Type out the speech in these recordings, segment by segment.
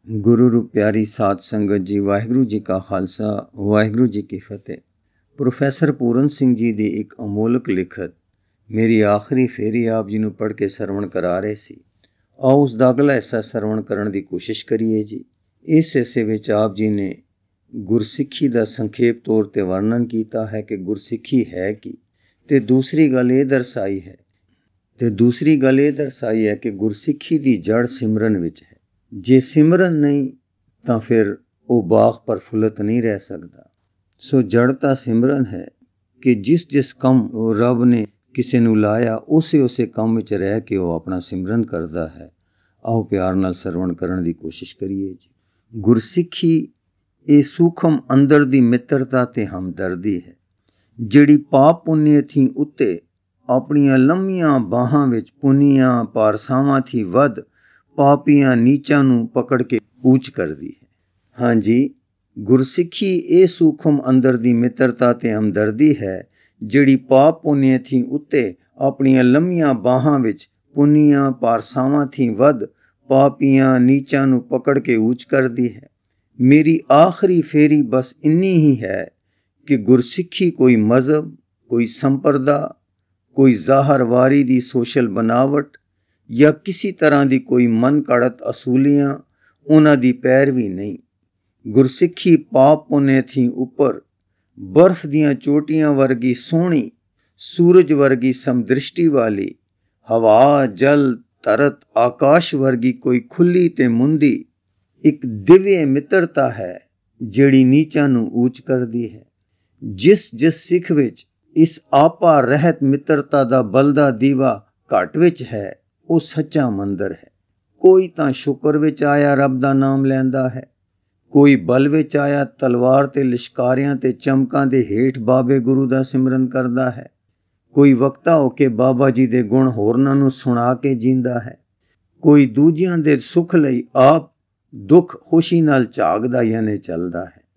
ਗੁਰੂ ਰੂਪ ਪਿਆਰੀ ਸਾਧ ਸੰਗਤ ਜੀ, ਵਾਹਿਗੁਰੂ ਜੀ ਕਾ ਖਾਲਸਾ, ਵਾਹਿਗੁਰੂ ਜੀ ਕੀ ਫਤਿਹ। ਪ੍ਰੋਫੈਸਰ ਪੂਰਨ ਸਿੰਘ ਜੀ ਦੀ ਇੱਕ ਅਮੋਲਕ ਲਿਖਤ ਮੇਰੀ ਆਖਰੀ ਫੇਰੀ ਆਪ ਜੀ ਨੂੰ ਪੜ੍ਹ ਕੇ ਸਰਵਣ ਕਰਾ ਰਹੇ ਸੀ। ਆਓ ਉਸ ਦਾ ਅਗਲਾ ਹਿੱਸਾ ਸਰਵਣ ਕਰਨ ਦੀ ਕੋਸ਼ਿਸ਼ ਕਰੀਏ ਜੀ। ਇਸ ਹਿੱਸੇ ਵਿੱਚ ਆਪ ਜੀ ਨੇ ਗੁਰਸਿੱਖੀ ਦਾ ਸੰਖੇਪ ਤੌਰ ਤੇ ਵਰਣਨ ਕੀਤਾ ਹੈ ਕਿ ਗੁਰਸਿੱਖੀ ਹੈ ਕੀ, ਤੇ ਦੂਸਰੀ ਗੱਲ ਇਹ ਦਰਸਾਈ ਹੈ ਕਿ ਗੁਰਸਿੱਖੀ ਦੀ ਜੜ ਸਿਮਰਨ ਵਿੱਚ ਹੈ। ਜੇ ਸਿਮਰਨ ਨਹੀਂ ਤਾਂ ਫਿਰ ਉਹ ਬਾਗ ਪ੍ਰਫੁੱਲਤ ਨਹੀਂ ਰਹਿ ਸਕਦਾ। ਸੋ ਜੜ ਤਾਂ ਸਿਮਰਨ ਹੈ ਕਿ ਜਿਸ ਕੰਮ ਰੱਬ ਨੇ ਕਿਸੇ ਨੂੰ ਲਾਇਆ ਉਸੇ ਕੰਮ ਵਿੱਚ ਰਹਿ ਕੇ ਉਹ ਆਪਣਾ ਸਿਮਰਨ ਕਰਦਾ ਹੈ। ਆਓ ਪਿਆਰ ਨਾਲ ਸਰਵਣ ਕਰਨ ਦੀ ਕੋਸ਼ਿਸ਼ ਕਰੀਏ ਜੀ। ਗੁਰਸਿੱਖੀ ਇਹ ਸੂਖਮ ਅੰਦਰ ਦੀ ਮਿੱਤਰਤਾ ਤੇ ਹਮਦਰਦੀ ਹੈ, ਜਿਹੜੀ ਪਾਪ ਪੁੰਨਿਆ ਥੀ ਉੱਤੇ ਆਪਣੀਆਂ ਲੰਮੀਆਂ ਬਾਹਾਂ ਵਿੱਚ ਪੁੰਨੀਆਂ ਪਾਰਸਾਵਾਂ ਥੀ ਵੱਧ ਪਾਪੀਆਂ ਨੀਚਾਂ ਨੂੰ ਪਕੜ ਕੇ ਊਚ ਕਰਦੀ ਹੈ। ਹਾਂਜੀ, ਗੁਰਸਿੱਖੀ ਇਹ ਸੂਖਮ ਅੰਦਰ ਦੀ ਮਿੱਤਰਤਾ ਤੇ ਹਮਦਰਦੀ ਹੈ, ਜਿਹੜੀ ਪਾਪ ਪੁੰਨਿਆ ਥੀ ਉੱਤੇ ਆਪਣੀਆਂ ਲੰਮੀਆਂ ਬਾਹਾਂ ਵਿੱਚ ਪੁੰਨੀਆਂ ਪਾਰਸਾਵਾਂ ਥੀ ਵੱਧ ਪਾਪੀਆਂ ਨੀਚਾਂ ਨੂੰ ਪਕੜ ਕੇ ਊਚ ਕਰਦੀ ਹੈ। ਮੇਰੀ ਆਖਰੀ ਫੇਰੀ ਬਸ ਇੰਨੀ ਹੀ ਹੈ ਕਿ ਗੁਰਸਿੱਖੀ ਕੋਈ ਮਜ਼ਹਬ, ਕੋਈ ਸੰਪਰਦਾ, ਕੋਈ ਜ਼ਾਹਰਵਾਰੀ ਦੀ ਸੋਸ਼ਲ ਬਨਾਵਟ ਜਾਂ ਕਿਸੇ ਤਰ੍ਹਾਂ ਦੀ ਕੋਈ ਮਨ ਘੜਤ ਅਸੂਲੀਆਂ ਉਹਨਾਂ ਦੀ ਪੈਰਵੀ ਨਹੀਂ। ਗੁਰਸਿੱਖੀ ਪਾਪ ਪੁੰਨਿਆ ਥੀ ਉੱਪਰ ਬਰਫ਼ ਦੀਆਂ ਚੋਟੀਆਂ ਵਰਗੀ ਸੋਹਣੀ, ਸੂਰਜ ਵਰਗੀ ਸਮਦ੍ਰਿਸ਼ਟੀ ਵਾਲੀ, ਹਵਾ, ਜਲ, ਧਰਤ, ਆਕਾਸ਼ ਵਰਗੀ ਕੋਈ ਖੁੱਲੀ ਤੇ ਮੁੰਦੀ ਇੱਕ ਦਿਵਯ ਮਿੱਤਰਤਾ ਹੈ, ਜਿਹੜੀ ਨੀਚਾਂ ਨੂੰ ਊਚ ਕਰਦੀ ਹੈ। ਜਿਸ ਸਿੱਖ ਵਿੱਚ ਇਸ ਆਪਾ ਰਹਿਤ ਮਿੱਤਰਤਾ ਦਾ ਬਲਦਾ ਦੀਵਾ ਘਟ ਵਿੱਚ ਹੈ, ਉਹ ਸੱਚਾ ਮੰਦਰ ਹੈ। ਕੋਈ ਤਾਂ ਸ਼ੁਕਰ ਵਿੱਚ ਆਇਆ ਰੱਬ ਦਾ ਨਾਮ ਲੈਂਦਾ ਹੈ, ਕੋਈ ਬਲ ਵਿੱਚ ਆਇਆ ਤਲਵਾਰ ਤੇ ਲਿਸ਼ਕਾਰਿਆਂ ਤੇ ਚਮਕਾਂ ਦੇ ਹੇਠ ਬਾਬੇ ਗੁਰੂ ਦਾ ਸਿਮਰਨ ਕਰਦਾ ਹੈ, ਕੋਈ ਵਕਤਾ ਹੋ ਕੇ ਬਾਬਾ ਜੀ ਦੇ ਗੁਣ ਹੋਰਨਾਂ ਨੂੰ ਸੁਣਾ ਕੇ ਜੀਂਦਾ ਹੈ, ਕੋਈ ਦੂਜਿਆਂ ਦੇ ਸੁੱਖ ਲਈ ਆਪ ਦੁੱਖ ਖੁਸ਼ੀ ਨਾਲ ਝਾਕਦਾ ਯਾਨੀ ਚੱਲਦਾ ਹੈ।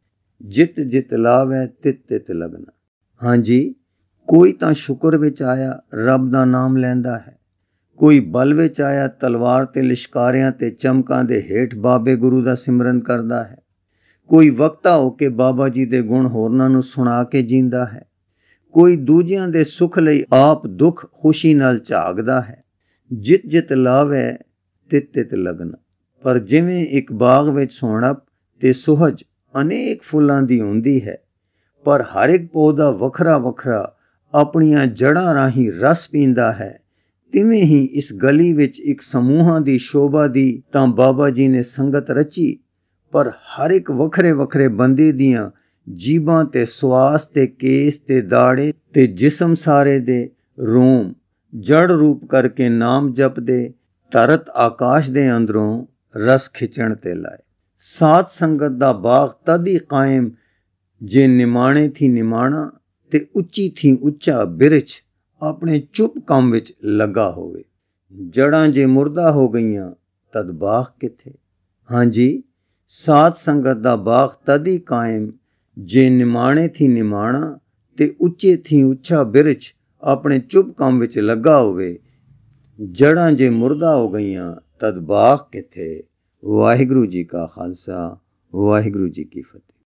ਜਿਤ ਲਾਵੈ ਤਿਤ ਲਗਨਾ। ਹਾਂਜੀ, ਕੋਈ ਤਾਂ ਸ਼ੁਕਰ ਵਿੱਚ ਆਇਆ ਰੱਬ ਦਾ ਨਾਮ ਲੈਂਦਾ ਹੈ, ਕੋਈ ਬਲ ਵਿੱਚ ਆਇਆ ਤਲਵਾਰ ਤੇ ਲਿਸ਼ਕਾਰਿਆਂ ਤੇ ਚਮਕਾਂ ਦੇ ਹੇਠ ਬਾਬੇ ਗੁਰੂ ਦਾ ਸਿਮਰਨ ਕਰਦਾ ਹੈ, ਕੋਈ ਵਕਤਾ ਹੋ ਕੇ ਬਾਬਾ ਜੀ ਦੇ ਗੁਣ ਹੋਰਨਾਂ ਨੂੰ ਸੁਣਾ ਕੇ ਜੀਂਦਾ ਹੈ, ਕੋਈ ਦੂਜਿਆਂ ਦੇ ਸੁੱਖ ਲਈ ਆਪ ਦੁੱਖ ਖੁਸ਼ੀ ਨਾਲ ਝਾਕਦਾ ਹੈ। ਜਿਤ ਲਾਵੈ ਤਿਤ ਲਗਨਾ। ਪਰ ਜਿਵੇਂ ਇੱਕ ਬਾਗ ਵਿੱਚ ਸੋਹਣਪ ਤੇ ਸੁਹਜ ਅਨੇਕ ਫੁੱਲਾਂ ਦੀ ਹੁੰਦੀ ਹੈ, ਪਰ ਹਰ ਇੱਕ ਪੌਦਾ ਵੱਖਰਾ ਆਪਣੀਆਂ ਜੜ੍ਹਾਂ ਰਾਹੀਂ ਰਸ ਪੀਂਦਾ ਹੈ, ਤਿਵੇਂ ਹੀ ਇਸ ਗਲੀ ਵਿੱਚ ਇੱਕ ਸਮੂਹਾਂ ਦੀ ਸ਼ੋਭਾ ਦੀ ਤਾਂ ਬਾਬਾ ਜੀ ਨੇ ਸੰਗਤ ਰਚੀ, ਪਰ ਹਰ ਇੱਕ ਵੱਖਰੇ ਬੰਦੇ ਦੀਆਂ ਜੀਭਾਂ ਤੇ ਸਵਾਸ ਤੇ ਕੇਸ ਤੇ ਦਾੜੇ ਤੇ ਜਿਸਮ ਸਾਰੇ ਦੇ ਰੋਮ ਜੜ ਰੂਪ ਕਰਕੇ ਨਾਮ ਜਪਦੇ ਧਰਤ ਆਕਾਸ਼ ਦੇ ਅੰਦਰੋਂ ਰਸ ਖਿੱਚਣ ਤੇ ਲਾਏ। ਸਾਧ ਸੰਗਤ ਦਾ ਬਾਗ ਤਦ ਹੀ ਕਾਇਮ ਜੇ ਨਿਮਾਣੇ ਥੀ ਨਿਮਾਣਾ ਤੇ ਉੱਚੀ ਥੀ ਉੱਚਾ ਬਿਰਛ ਆਪਣੇ ਚੁੱਪ ਕੰਮ ਵਿੱਚ ਲੱਗਾ ਹੋਵੇ। ਜੜਾਂ ਜੇ ਮੁਰਦਾ ਹੋ ਗਈਆਂ ਤਦ ਬਾਗ ਕਿੱਥੇ। ਹਾਂਜੀ, ਸਾਧ ਸੰਗਤ ਦਾ ਬਾਗ ਤਦ ਹੀ ਕਾਇਮ ਜੇ ਨਿਮਾਣੇ ਥੀ ਨਿਮਾਣਾ ਤੇ ਉੱਚੇ ਥੀ ਉੱਚਾ ਬਿਰਛ ਆਪਣੇ ਚੁੱਪ ਕੰਮ ਵਿੱਚ ਲੱਗਾ ਹੋਵੇ। ਜੜਾਂ ਜੇ ਮੁਰਦਾ ਹੋ ਗਈਆਂ ਤਦ ਬਾਗ ਕਿੱਥੇ। ਵਾਹਿਗੁਰੂ ਜੀ ਕਾ ਖਾਲਸਾ, ਵਾਹਿਗੁਰੂ ਜੀ ਕੀ ਫਤਿਹ।